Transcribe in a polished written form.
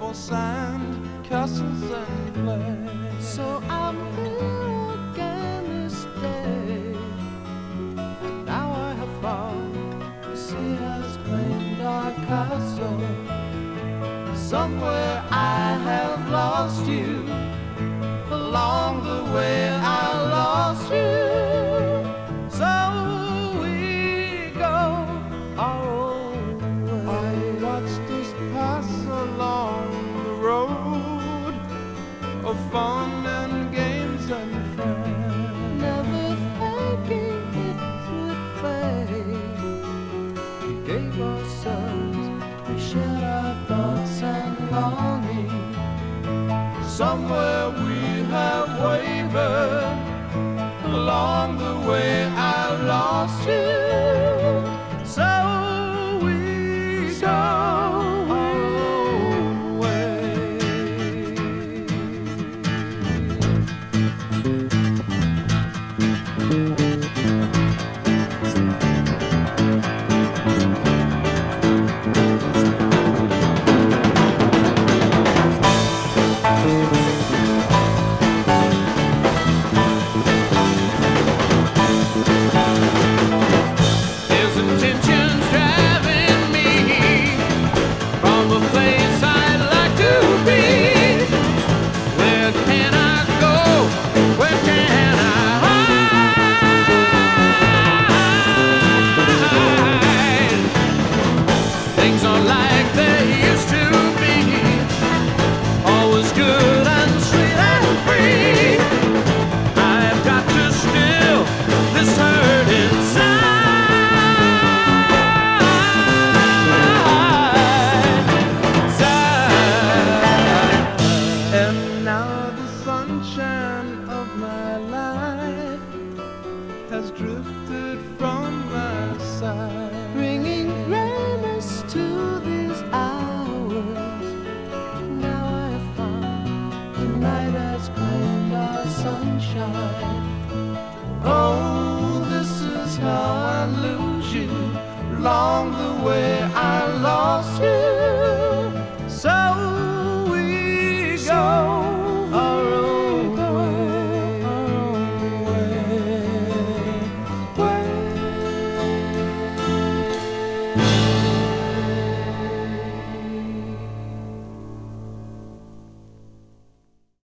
for sand, castles and play. So I'm here again this day, and now I have found the sea has claimed our castle. Somewhere I have lost you, along the way I lost you. So we go Our own way. I watched us pass along the road of fun and games and friends, Never thinking it would fade. We gave ourselves, we shared our thoughts and longing. somewhere we have wavered, along the way I lost you. So we go our own way. There's intentions driving me from a place I'd like to be. Where can I go? Where can I hide? Things are like they used to be, always good and sweet and free. I've got to still this hurt inside. And now the sunshine of my life has drifted from my side, Bringing grayness to these hours. Now I have found the night has claimed our sunshine. oh, this is how I lose you, along the way